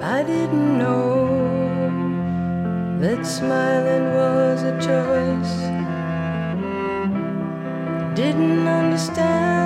I didn't know that smiling was a choice. Didn't understand